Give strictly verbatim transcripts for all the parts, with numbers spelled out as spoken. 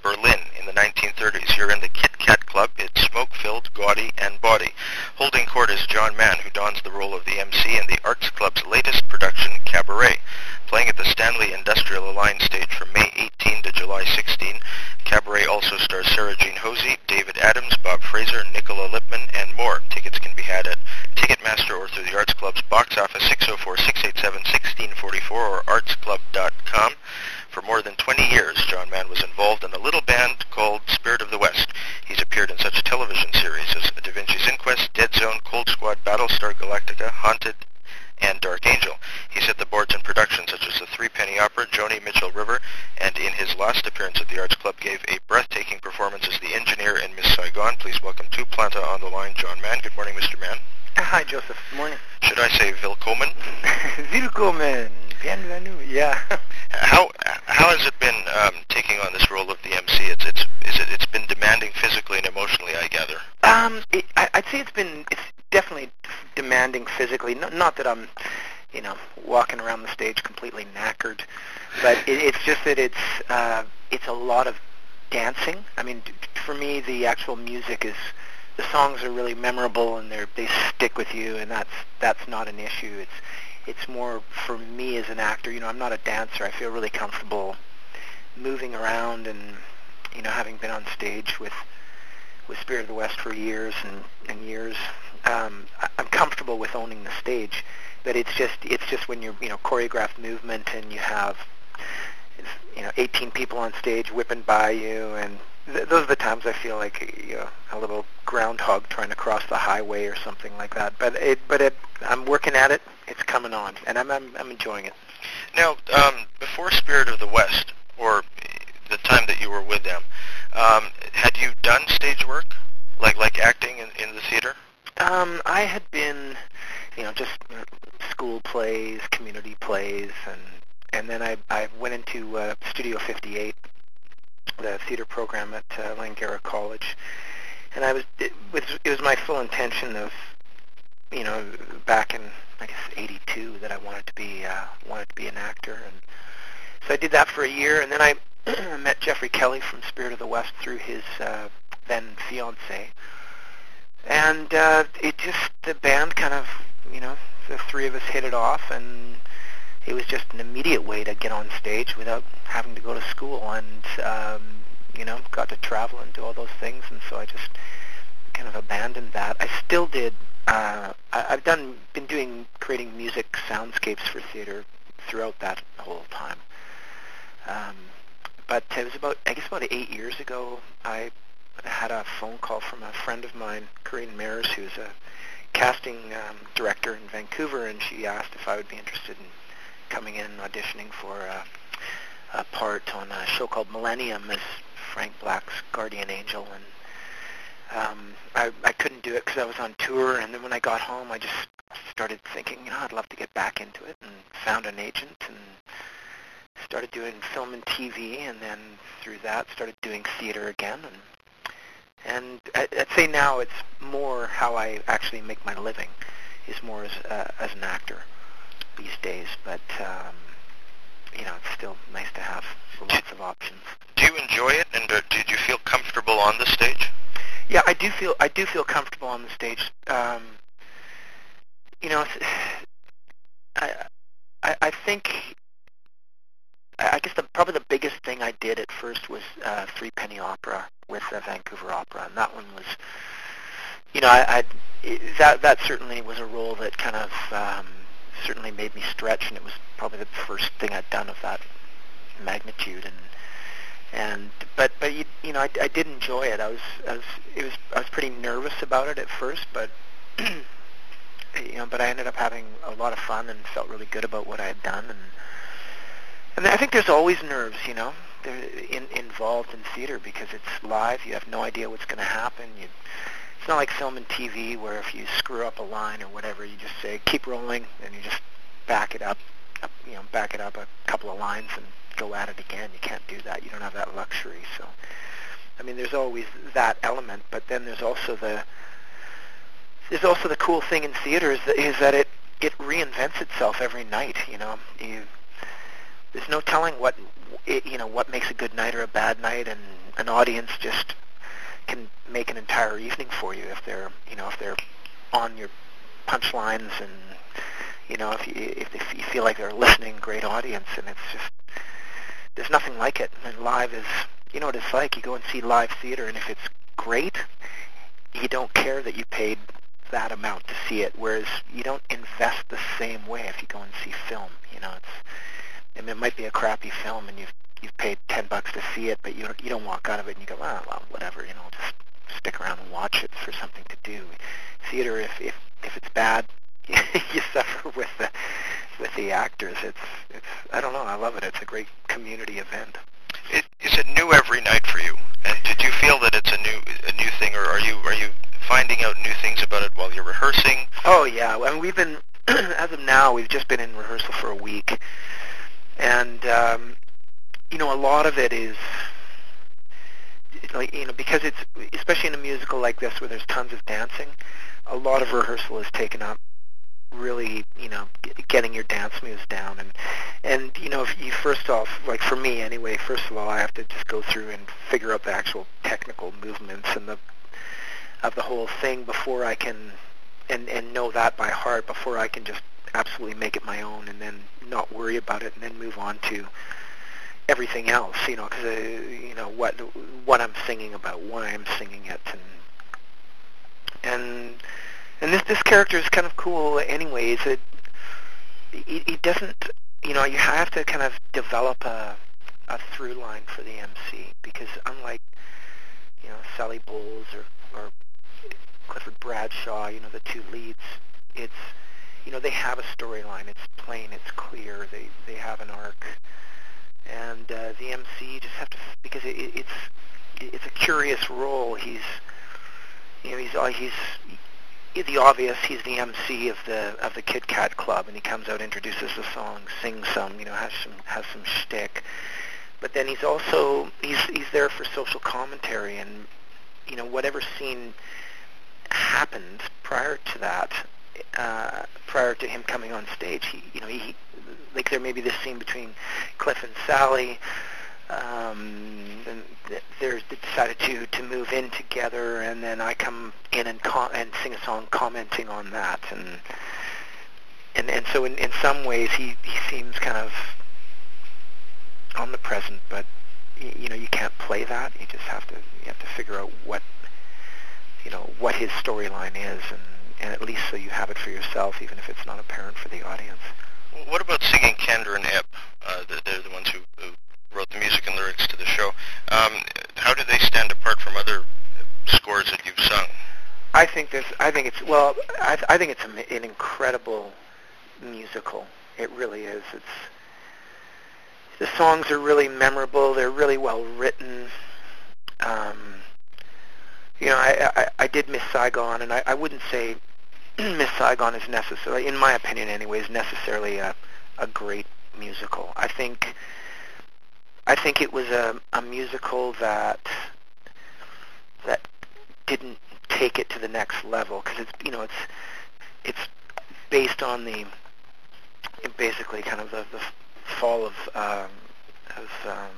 Berlin in the nineteen thirties. You're in the Kit Kat Club. It's smoke-filled, gaudy, and bawdy. Holding court is John Mann, who dons the role of the M C in the Arts Club's latest production, Cabaret. Playing at the Stanley Industrial Alliance stage from May eighteenth to July sixteenth, Cabaret also stars Sarah Jean Hosey, David Adams, Bob Fraser, Nicola Lipman, and more. Tickets can be had at Ticketmaster or through the Arts Club's box office six oh four, six eight seven, one six four four or arts club dot com. For more than twenty years, John Mann was involved in a little band called Spirit of the West. He's appeared in such television series as Da Vinci's Inquest, Dead Zone, Cold Squad, Battlestar Galactica, Haunted, and Dark Angel. He set the boards in productions such as the Three Penny Opera, Joni Mitchell River, and in his last appearance at the Arts Club gave a breathtaking performance as the engineer in Miss Saigon. Please welcome to Planta on the line, John Mann. Good morning, Mister Mann. Hi, Joseph. Good morning. Should I say Willkommen? Willkommen. Bienvenue. Yeah. How how has it been um, taking on this role of the M C? It's it's is it it's been demanding physically and emotionally, I gather. Um, it, I, I'd say it's been it's definitely demanding physically. Not, not that I'm, you know, walking around the stage completely knackered, but it, it's just that it's uh, it's a lot of dancing. I mean, for me, the actual music is. The songs are really memorable and they they stick with you, and that's that's not an issue. It's it's more for me as an actor. You know, I'm not a dancer. I feel really comfortable moving around, and you know, having been on stage with with Spirit of the West for years and, and years, um, I, I'm comfortable with owning the stage. But it's just it's just when you're you know choreographed movement and you have you know eighteen people on stage whipping by you, and th- those are the times I feel like you know, a little groundhog trying to cross the highway or something like that. But it, but it, I'm working at it. It's coming on, and I'm I'm, I'm enjoying it. Now, um, before Spirit of the West, or the time that you were with them, um, had you done stage work, like like acting in, in the theater? Um, I had been, you know, just school plays, community plays, and and then I I went into uh, Studio fifty-eight, the theater program at uh, Langara College. And I was it was it was my full intention of, you know, back in I guess eighty-two that I wanted to be uh, wanted to be an actor, and so I did that for a year, and then I met Jeffrey Kelly from Spirit of the West through his uh, then fiance, and uh, it just the band kind of you know the three of us hit it off, and it was just an immediate way to get on stage without having to go to school, and um, you know, got to travel and do all those things, and so I just kind of abandoned that. I still did, uh, I, I've done, been doing, creating music soundscapes for theater throughout that whole time. Um, but it was about, I guess about eight years ago, I had a phone call from a friend of mine, Corinne Mares, who's a casting um, director in Vancouver, and she asked if I would be interested in coming in and auditioning for a, a part on a show called Millennium as Frank Black's guardian angel, and um, I, I couldn't do it because I was on tour, and then when I got home I just started thinking, you know, I'd love to get back into it, and found an agent and started doing film and T V, and then through that started doing theater again, and and I, I'd say now it's more how I actually make my living, is more as, uh, as an actor these days, but um, you know, it's still nice to have lots of options. Do you enjoy it, and uh, did you feel comfortable on the stage? Yeah, I do feel I do feel comfortable on the stage. Um, you know, I, I I think I guess the probably the biggest thing I did at first was uh, Three Penny Opera with uh, Vancouver Opera, and that one was, you know, I, I that that certainly was a role that kind of um, certainly made me stretch, and it was probably the first thing I'd done of that magnitude, and and but but you, you know I, I did enjoy it. I was I was it was I was pretty nervous about it at first, but you know but I ended up having a lot of fun and felt really good about what I had done, and and I think there's always nerves, you know, they're in, involved in theater because it's live. You have no idea what's going to happen. You, it's not like film and T V where if you screw up a line or whatever, you just say keep rolling, and you just back it up, up you know back it up a couple of lines and go at it again. You can't do that. You don't have that luxury. So, I mean, there's always that element, but then there's also the there's also the cool thing in theater is that, is that it it reinvents itself every night. You know, you there's no telling what it, you know what makes a good night or a bad night, and an audience just can make an entire evening for you if they're you know if they're on your punchlines, and you know if you if they, you feel like they're listening. Great audience, and it's just there's nothing like it. And live is you know what it's like. You go and see live theater, and if it's great, you don't care that you paid that amount to see it. Whereas you don't invest the same way if you go and see film. You know, it's I mean, it might be a crappy film, and you've you've paid ten bucks to see it, but you don't, you don't walk out of it and you go, ah, well, whatever. You know, just stick around and watch it for something to do. Theater, if if if it's bad, you suffer with the with the actors. It's it's I don't know. I love it. It's a great community event. It, is it new every night for you? And did you feel that it's a new a new thing, or are you are you finding out new things about it while you're rehearsing? Oh yeah. I mean, we've been as of now, we've just been in rehearsal for a week, and um, you know, a lot of it is like you know because it's especially in a musical like this where there's tons of dancing. A lot of rehearsal is taken up really, you know, getting your dance moves down, and and you know, if you first off, like for me anyway, first of all, I have to just go through and figure out the actual technical movements and the of the whole thing before I can, and and know that by heart before I can just absolutely make it my own, and then not worry about it, and then move on to everything else, you know, because uh, you know what what I'm singing about, why I'm singing it, and and. And this this character is kind of cool anyways. It, it it doesn't, you know, you have to kind of develop a a through line for the M C, because unlike, you know, Sally Bowles or, or Clifford Bradshaw, you know, the two leads, it's, you know, they have a storyline. It's plain, it's clear. They they have an arc. And uh, the M C you just have to, because it, it, it's it's a curious role. He's, you know, he's uh, he's the obvious, he's the M C of the of the Kit Kat Club, and he comes out, introduces the song, sings some, you know, has some has some shtick. But then he's also he's he's there for social commentary, and you know, whatever scene happened prior to that, uh, prior to him coming on stage, he you know he like there may be this scene between Cliff and Sally. Um, and there's they decided to, to move in together, and then I come in and com- and sing a song commenting on that, and and and so in, in some ways he, he seems kind of omnipresent, but y- you know you can't play that. You just have to you have to figure out what you know what his storyline is, and, and at least so you have it for yourself, even if it's not apparent for the audience. What about singing Kander and Ebb? Uh, they're the ones who, who wrote the music and lyrics to the show. Um, how do they stand apart from other scores that you've sung? I think there's. I think it's well. I, I think it's a, an incredible musical. It really is. It's the songs are really memorable. They're really well written. Um, you know, I, I I did Miss Saigon, and I, I wouldn't say Miss Saigon is necessarily, in my opinion, anyways, necessarily a a great musical. I think. I think it was a, a musical that that didn't take it to the next level, because it's you know it's it's based on the basically kind of the, the fall of um, of, um,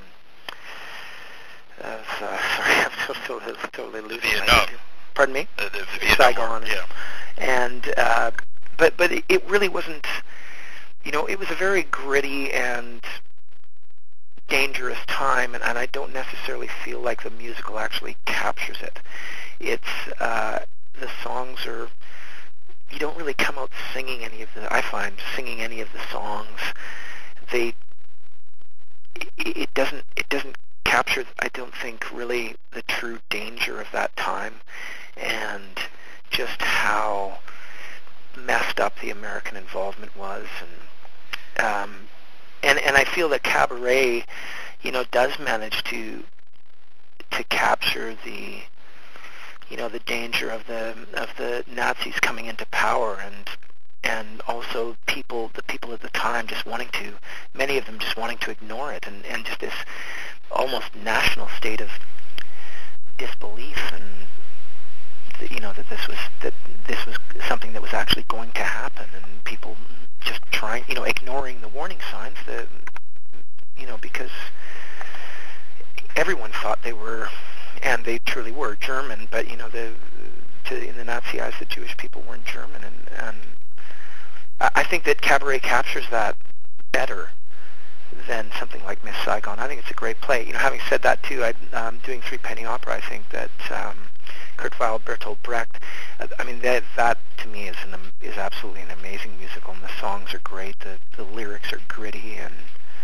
of uh, sorry I'm totally totally losing Vietnam. Pardon me. Uh, the Vietnam Saigon. War, yeah. And uh, but but it, it really wasn't. You know, it was a very gritty and dangerous time, and, and I don't necessarily feel like the musical actually captures it. It's uh, the songs are, you don't really come out singing any of the, I find, singing any of the songs. They, it, it doesn't, it doesn't capture, I don't think, really the true danger of that time, and just how messed up the American involvement was, and um, And and I feel that Cabaret, you know, does manage to to capture the, you know, the danger of the of the Nazis coming into power, and and also people the people at the time just wanting to, many of them just wanting to ignore it, and, and just this almost national state of disbelief, and the, you know that this was that this was something that was actually going to happen, and people just trying, you know, ignoring the warning signs. The you know, because everyone thought they were, and they truly were, German, but, you know, the, to, in the Nazi eyes, the Jewish people weren't German, and, and I think that Cabaret captures that better than something like Miss Saigon. I think it's a great play. You know, having said that too, I, um, doing Three Penny Opera, I think that um, Kurt Weill, Bertolt Brecht, uh, I mean, that, that to me is an is absolutely an amazing musical, and the songs are great. The the lyrics are gritty, and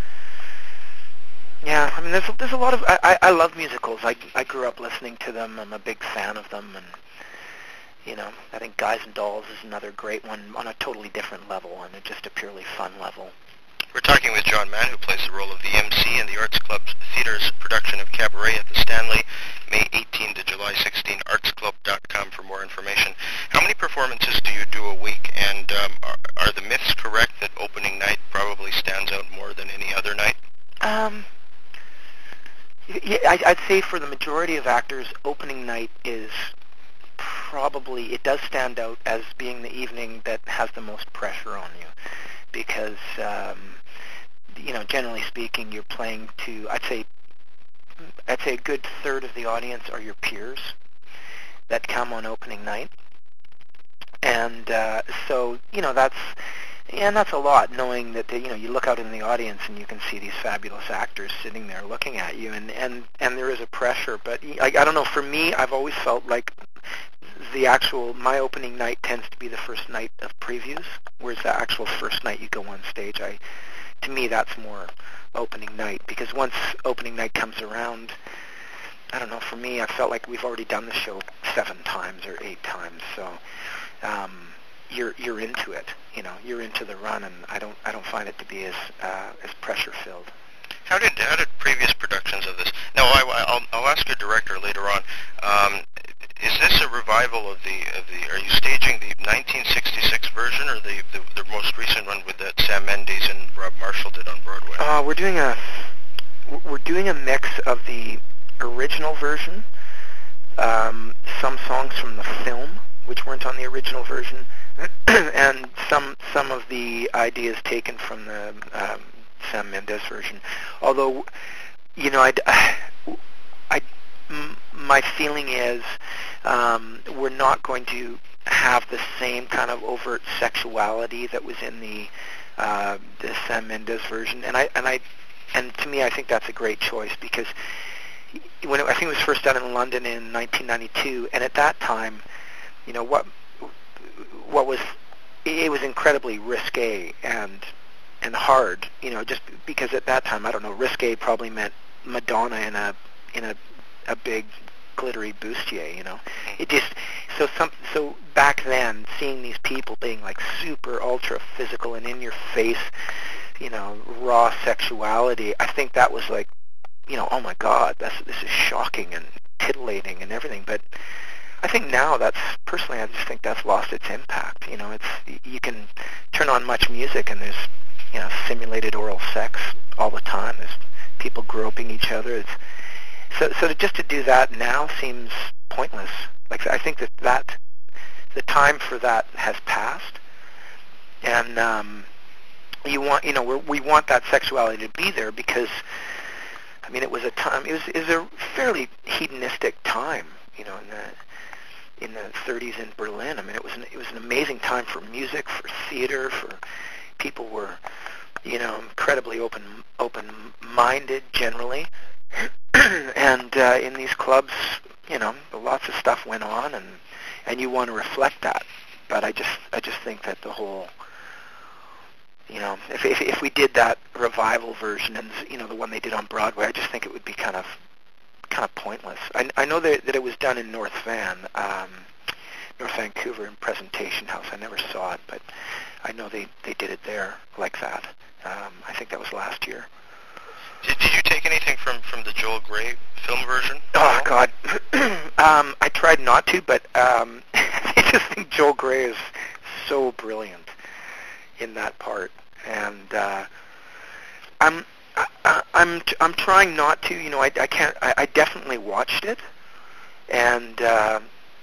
yeah, I mean, there's there's a lot of I, I, I love musicals. I I grew up listening to them. I'm a big fan of them, and you know, I think Guys and Dolls is another great one on a totally different level, on a, just a purely fun level. We're talking with John Mann, who plays the role of the M C in the Arts Club Theatre's production of Cabaret at the Stanley, May eighteenth to July sixteenth, arts club dot com for more information. How many performances do you do a week, and um, are, are the myths correct that opening night probably stands out more than any other night? Um, yeah, I, I'd say for the majority of actors, opening night is probably, it does stand out as being the evening that has the most pressure on you, because um, you know, generally speaking, you're playing to, I'd say, I'd say a good third of the audience are your peers that come on opening night, and uh, so you know that's, and that's a lot, knowing that they, you know, you look out in the audience and you can see these fabulous actors sitting there looking at you, and and and there is a pressure. But I, I don't know. For me, I've always felt like the actual, my opening night tends to be the first night of previews, whereas the actual first night you go on stage, I, to me, that's more opening night, because once opening night comes around, I don't know, for me, I felt like we've already done the show seven times or eight times, so um, you're you're into it, you know, you're into the run, and I don't I don't find it to be as uh, as pressure filled. How did how did previous productions of this? Now, I, I'll I'll ask your director later on. Um, Is this a revival of the of the? Are you staging the nineteen sixty-six version, or the, the the most recent one with that Sam Mendes and Rob Marshall did on Broadway? Uh, we're doing a we're doing a mix of the original version, um, some songs from the film which weren't on the original version, and some some of the ideas taken from the um, Sam Mendes version. Although, you know, I. I my feeling is um, we're not going to have the same kind of overt sexuality that was in the uh, the Sam Mendes version, and I and I and to me, I think that's a great choice, because when it, I think it was first done in London in nineteen ninety-two, and at that time, you know, what what was it was incredibly risque and and hard, you know, just because at that time, I don't know, risque probably meant Madonna in a in a a big glittery bustier, you know. It just so some so back then, seeing these people being like super ultra physical and in your face, you know, raw sexuality, I think that was like, you know, oh my God, that's this is shocking and titillating and everything. But I think now that's, personally, I just think that's lost its impact. You know, it's, you can turn on much music and there's, you know, simulated oral sex all the time. There's people groping each other. It's, So, so to just to do that now seems pointless. Like, I think that, that the time for that has passed, and um, you want, you know, we're, we want that sexuality to be there, because, I mean, it was a time, it was, it was a fairly hedonistic time, you know, in the in the thirties in Berlin. I mean, it was an, it was an amazing time for music, for theater, for people were, you know, incredibly open open-minded generally. And uh, in these clubs, you know, lots of stuff went on, and and you want to reflect that. But I just I just think that the whole, you know, if if, if we did that revival version, and you know, the one they did on Broadway, I just think it would be kind of kind of pointless. I, I know that that it was done in North Van, um, North Vancouver, in Presentation House. I never saw it, but I know they they did it there like that. Um, I think that was last year. Did, did you take anything from, from the Joel Grey film version? Oh, God. um, I tried not to, but um, I just think Joel Grey is so brilliant in that part. And uh, I'm I, I'm I'm trying not to. You know, I, I can't. I, I definitely watched it, and uh,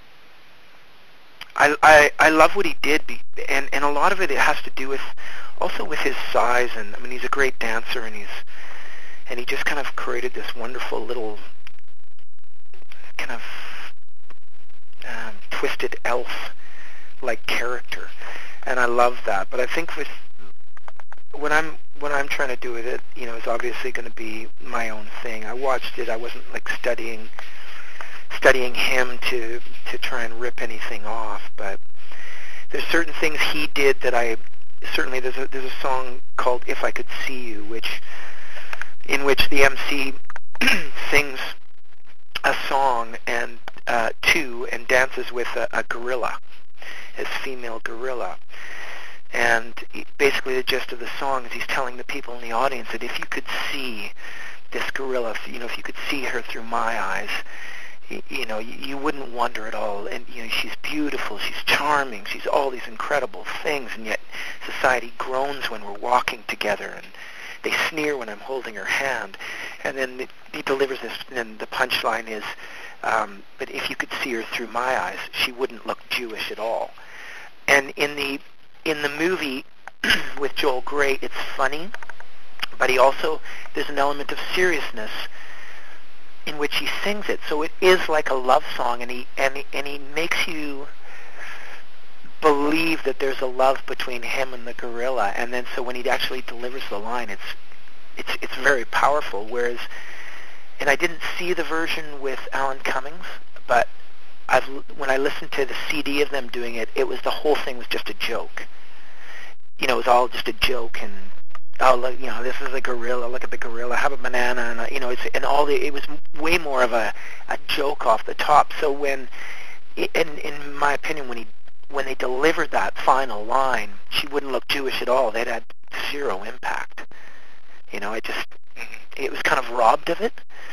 I, I I love what he did, be, and and a lot of it it has to do with also with his size. And I mean, he's a great dancer, and he's and he just kind of created this wonderful little kind of um, twisted elf-like character, and I love that. But I think with what I'm what I'm trying to do with it, you know, is obviously going to be my own thing. I watched it. I wasn't like studying studying him to to try and rip anything off, but there's certain things he did that I certainly there's a there's a song called "If I Could See You," which in which the M C sings a song and uh, to and dances with a, a gorilla, his female gorilla. And basically the gist of the song is he's telling the people in the audience that if you could see this gorilla, if, you know, if you could see her through my eyes, you, you know, you, you wouldn't wonder at all. And, you know, she's beautiful, she's charming, she's all these incredible things, and yet society groans when we're walking together, and they sneer when I'm holding her hand. And then it, he delivers this, and the punchline is, um, but if you could see her through my eyes, she wouldn't look Jewish at all. And in the in the movie with Joel Grey, it's funny, but he also, there's an element of seriousness in which he sings it. So it is like a love song, and he and he, and he makes you believe that there's a love between him and the gorilla. And then so when he actually delivers the line, it's it's it's very powerful. Whereas, and I didn't see the version with Alan Cummings, but I've, when I listened to the C D of them doing it, it was the whole thing was just a joke. You know, it was all just a joke, and oh, look, you know, this is a gorilla. Look at the gorilla. Have a banana, and uh, you know, it's and all the. It was way more of a a joke off the top. So when, in in my opinion, when he when they delivered that final line, she wouldn't look Jewish at all. They'd had zero impact. You know, it just it was kind of robbed of it,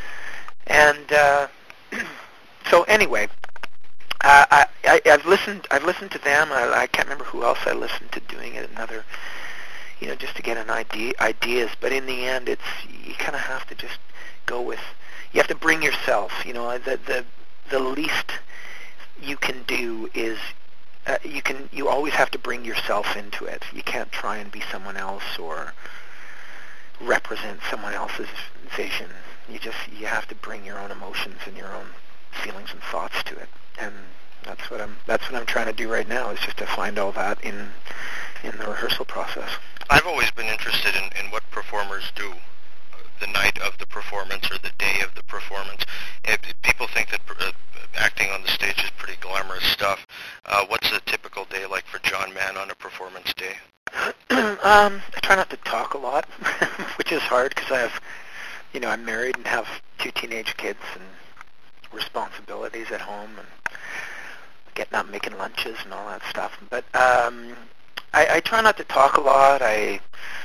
and uh, so anyway. Uh, I, I, I've listened. I've listened to them. I, I can't remember who else I listened to doing it. Another, you know, just to get an idea, ideas. But in the end, it's you kind of have to just go with. You have to bring yourself. You know, the the the least you can do is uh, you can. You always have to bring yourself into it. You can't try and be someone else or represent someone else's vision. You just you have to bring your own emotions and your own feelings and thoughts to it. And that's what I'm that's what I'm trying to do right now, is just to find all that in in the rehearsal process. I've always been interested in, in what performers do the night of the performance or the day of the performance. If people think that uh, acting on the stage is pretty glamorous stuff. Uh, what's a typical day like for John Mann on a performance day? um, I try not to talk a lot, which is hard because I have, you know, I'm married and have two teenage kids and responsibilities at home and getting up, making lunches and all that stuff. But um, I, I try not to talk a lot. I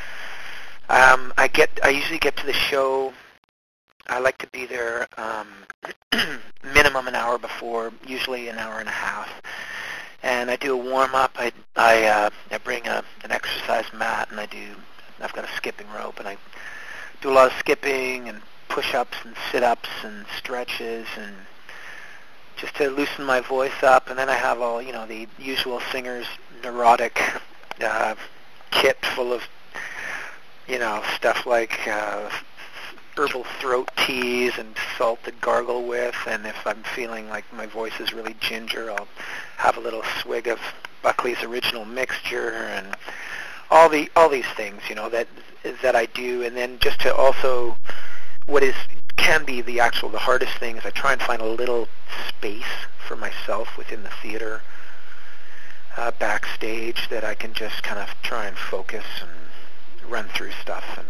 um, I get I usually get to the show. I like to be there um, minimum an hour before, usually an hour and a half. And I do a warm up. I I uh, I bring a, an exercise mat, and I do. I've got a skipping rope, and I do a lot of skipping and push-ups and sit-ups and stretches, and just to loosen my voice up. And then I have all, you know, the usual singer's neurotic uh, kit full of, you know, stuff like uh, herbal throat teas and salt to gargle with. And if I'm feeling like my voice is really ginger, I'll have a little swig of Buckley's Original Mixture, and all the all these things, you know, that that I do. And then just to also, what is can be the actual the hardest thing is I try and find a little space for myself within the theater uh, backstage that I can just kind of try and focus and run through stuff and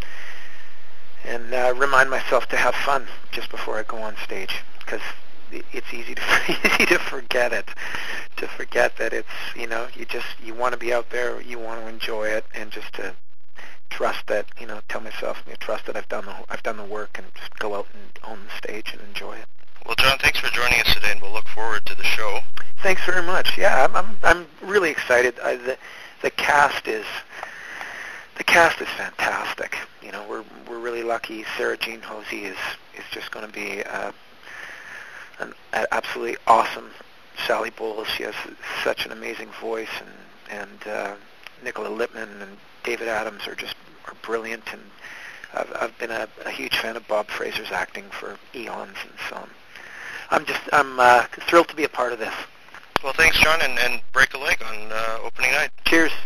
and uh, remind myself to have fun just before I go on stage, because it's easy to easy to forget it, to forget that it's, you know, you just you want to be out there, you want to enjoy it, and just to trust that, you know, tell myself, you know, trust that I've done the I've done the work, and just go out and own the stage and enjoy it. Well, John, thanks for joining us today, and we'll look forward to the show. Thanks very much. Yeah, I'm I'm, I'm really excited. I, the the cast is the cast is fantastic. You know, we're we're really lucky. Sarah Jean Hosey is is just going to be uh, an, an absolutely awesome Sally Bowles. She has such an amazing voice, and and uh, Nicola Lippman and David Adams are just are brilliant, and I've, I've been a, a huge fan of Bob Fraser's acting for eons, and so I'm, I'm just I'm uh, thrilled to be a part of this. Well, thanks, John, and, and break a leg on uh, opening night. Cheers.